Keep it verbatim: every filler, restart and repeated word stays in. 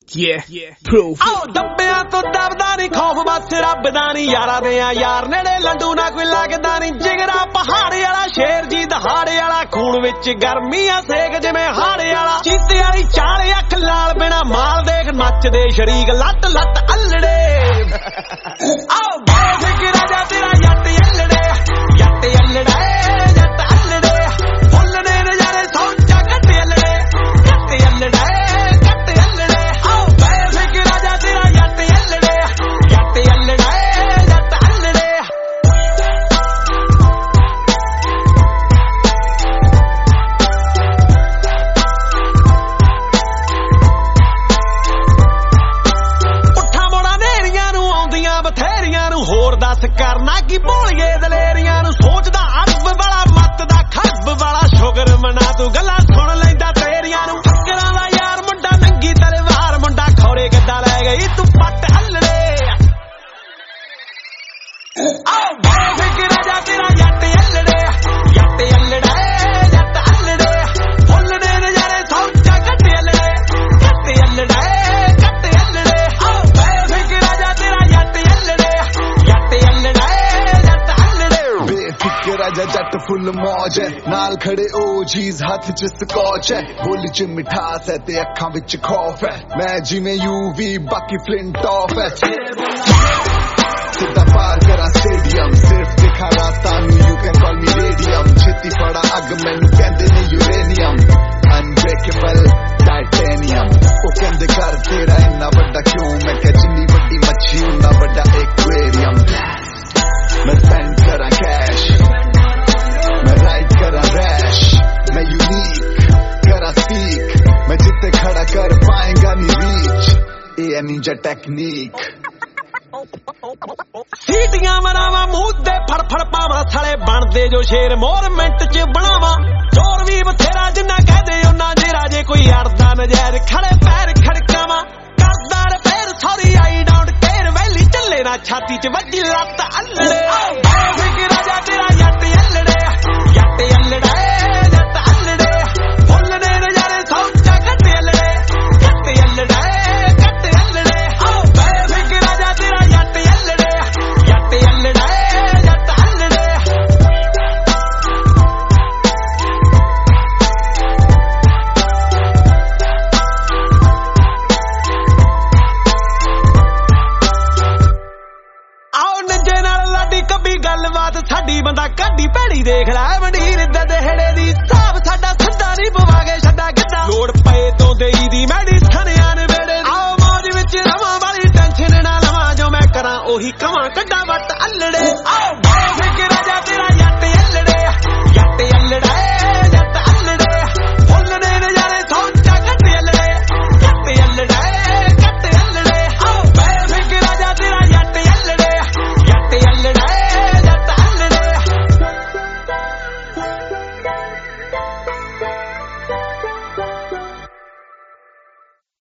Yeah, yeah, proof. ਆਓ ਦੱਬਿਆਂ ਤੋਂ ਦਬਦਾ ਨਹੀਂ ਖੌਫ ਬਸ ਰੱਬ ਦਾ ਨਹੀਂ ਯਾਰਾਂ ਦੇ ਆ ਯਾਰ ਨੇੜੇ ਲੰਡੂ ਨਾ ਕੋਈ ਲੱਗਦਾ ਨਹੀਂ ਜਿਗਰਾ ਪਹਾੜੇ ਵਾਲਾ ਸ਼ੇਰ ਜੀ ਦਹਾੜੇ ਵਾਲਾ ਖੂਨ ਵਿੱਚ ਗਰਮੀਆਂ ਸੇਕ ਜਿਵੇਂ ਹਾੜੇ ਵਾਲਾ ਚੀਤੇ ਵਾਲੀ ਚਾਲ ਅੱਖ ਲਾਲ ਬਿਨਾ ਮਾਲ ਦੇਖ ਨੱਚਦੇ ਸ਼ਰੀਕ ਲੱਟ ਲੱਟ ਅੱਲੜੇ ਆਓ ਬੇਫਿਕ ਰਾਜਾ ਤੇਰਾ ਜੱਟ ਅੱਲੜੇ ਜੱਟ ਅੱਲੜਾ ਜੱਟ ਅੱਲੜੇ ਫੁੱਲਣੇ ਨਜ਼ਾਰੇ ਸੌਂਚਾ ਕੱਟ ਅੱਲੜੇ ਕੱਟ ਅੱਲੜਾ ਹੋਰ ਦੱਸ ਕਰਨਾ ਕੀ ਭੋਲੀਏ ਦਲੇਰੀਆਂ ਨੂੰ ਸੋਚਦਾ ਅਰਬ ਵਾਲਾ ਮੱਤ ਦਾ ਖੱਬ ਵਾਲਾ ਸ਼ੁਗਰ ਮਨਾ ਤੂੰ ਗੱਲਾਂ ਸੁਣ ਲੈਂਦਾ ਤੇਰੀਆਂ ਨੂੰ ਫੱਕਰਾਂ ਦਾ ਯਾਰ ਮੁੰਡਾ ਨੰਗੀ ਤਲਵਾਰ ਮੁੰਡਾ ਖੌਰੇ ਕਿੱਦਾਂ ਲੈ ਗਈ ਤੂੰ ਪੱਟ ਹੱਲੜੇ ਆਓ ਬੇਫਿਕ ਰਾਜਾ ਤੇਰਾ ਜੱਟ ਹੱਲੜੇ ਜੱਟ ਹੱਲੜਾ ਜੱਟ ਹੱਲੜੇ ਫੁੱਲਣੇ ਨਜ਼ਾਰੇ ਸੌਂਚਾ ਕੱਟ ਹੱਲੜੇ ਕੱਟ ਹੱਲੜਾ ਕੱਟ ਹੱਲੜੇ ਆਓ ਬੇਫਿਕ ਰਾਜਾ ਤੇਰਾ ਜੱਟ ਹੱਲੜੇ राजा जट फुल मौज है नाल खड़े ओ जीज हाथ च स्कॉच है बोली च मिठास है ते अखां विच खौफ है मैं जिवें यूवी बाकी फ्लिंट ऑफ है सीधा पार करा स्टेडियम सिर्फ दिखा रास्ता you can call me radium छेती फड़ा अग मैनू कहंदे ने यूरेनियम अनब्रेकेबल टाइटेनियम ओ कहंदे कर तेरा इन्ना वड्डा क्यों मैं कह जिन्नी वड्डी मच्छी उन्ना वड्डा एक्वेरियम मैं स्पेंड करा कैश मैं राइड करा रैश मैं यूनिक करा स्पीक मैं जिते खड़ा कर पाएगा नी रीच ए निंजा टेक्निक सीटियां मरावा मूंह ते फड़ फड़ पावा थले बनदे जो शेर मोर मिंट च बनावा जोर भी बथेरा जिन्ना कहदे उन्ना जेरा जे कोई अड़दा नजर खड़े पैर खड़कावा करदा repair sorry I don't care वैली चले ना छाती च वड्डी लत्त अल्लड़े बेफिक राजा तेरा जट्ट अल्लड़े जट्ट अल्लड़ा जट्ट अल्लड़े फुल्लने नजारे सौंचा कट अल्लड़े कट अल्लड़ा कट अल्लड़े आओ बेफिक राजा तेरा जट्ट अल्लड़े जट्ट अल्लड़ा जट्ट अल्लड़े आओ नंजे नाल लाडी कभी गलबात साडी बंदा काडी भैड़ी देख